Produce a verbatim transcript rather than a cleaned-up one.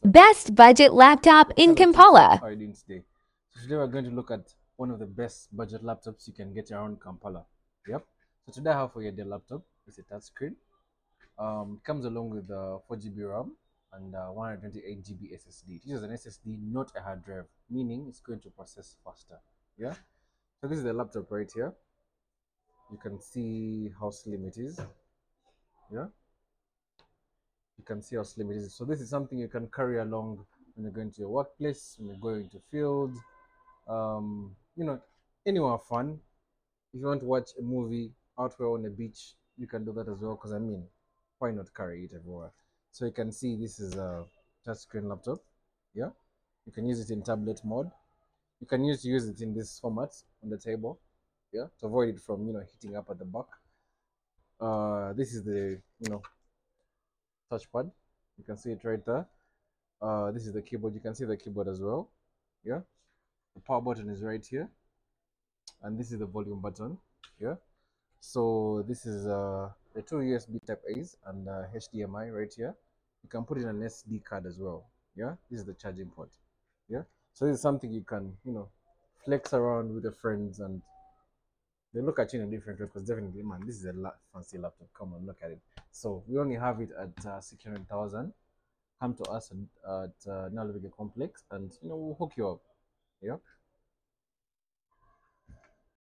Best budget laptop in Hello people, Kampala. how are you doing today? So today we're going to look at one of the best budget laptops you can get around Kampala. Yep. So today I have for you the laptop. It's a touchscreen. Um, it comes along with uh, four G B RAM and uh, one hundred twenty-eight G B S S D. This is an S S D, not a hard drive, meaning it's going to process faster. Yeah. So this is the laptop right here. You can see how slim it is. Yeah. You can see how slim it is. So this is something you can carry along when you're going to your workplace, when you're going to field, um, you know, anywhere fun. If you want to watch a movie out here on the beach, you can do that as well. Because I mean, why not carry it everywhere? So you can see this is a touchscreen laptop. Yeah, you can use it in tablet mode. You can use use it in this format on the table. Yeah, to avoid it from you know hitting up at the back. Uh, this is the you know touchpad. You can see it right there. Uh, this is the keyboard. You can see the keyboard as well. Yeah, the power button is right here, and this is the volume button. Yeah. So this is uh, the two U S B Type A's and uh, H D M I right here. You can put in an S D card as well. Yeah, this is the charging port. Yeah, so this is something you can you know flex around with your friends and they look at you in a different way because definitely, man, this is a la- fancy laptop. Come on, look at it. So we only have it at uh, six hundred thousand. Come to us at, at uh, Nalvega Complex and you know we'll hook you up. Yeah.